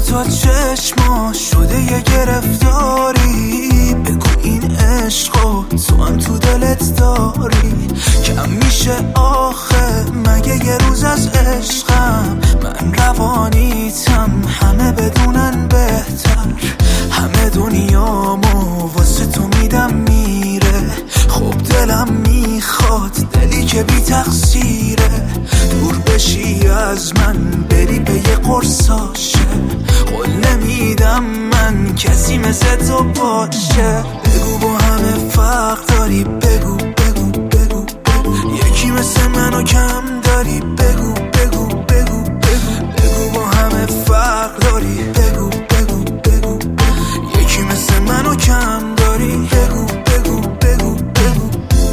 تا چشما شده یه گرفتاری. بگو این عشقو تو هم تو دلت داری. کم میشه آخه مگه یه روز از عشقم؟ من روانیتم همه بدونن بهتر. همه دنیامو واسه تو میدم میره. خب دلم میخواد دلی که بی تقصیره. دور بشی از من بری به یه قرصاشه. قول نمیدم من کسی مثل تو باشه. بگو با همه فرق داری. بگو بگو بگو بگو یکی مثل منو کم داری. بگو بگو بگو بگو بگو با همه فرق داری. بگو بگو بگو بگو یکی مثل منو کم داری. بگو بگو بگو بگو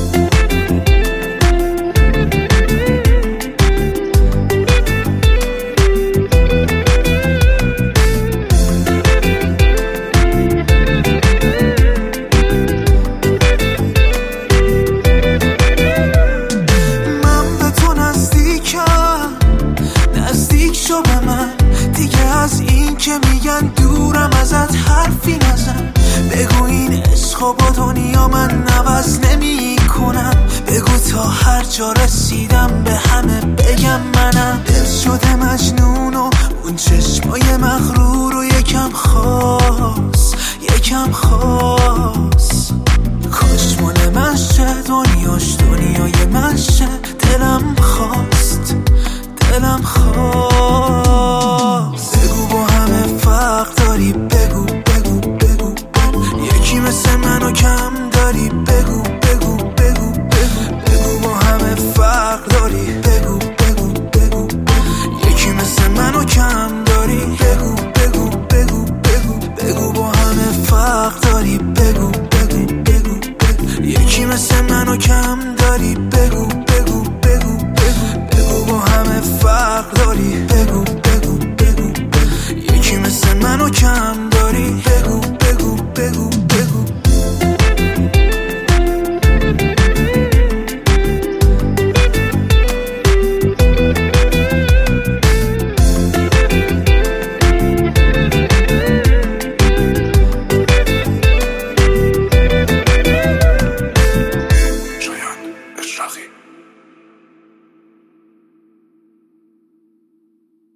شو به من دیگه. از این که میگن دورم ازت حرفی نزن. بگو این عشقو با دنیا من عوض نمی کنم. بگو تا هر جا رسیدم به همه بگم منم. دل شده مجنون و اون چشمای مغرور رو یکم خواست یکم خواست. کاش مال من شه دنیاش دنیای من شه. دلم خواست دلم خواست. بگو با همه فرق داری. بگو بگو بگو بگو یکی مثل منو کم داری. بگو بگو بگو بگو بگو با همه فرق داری. بگو بگو بگو یکی مثل منو کم داری. بگو بگو بگو بگو بگو با همه فرق داری. بگو بگو بگو بگو یکی مثل منو کم داری. بگو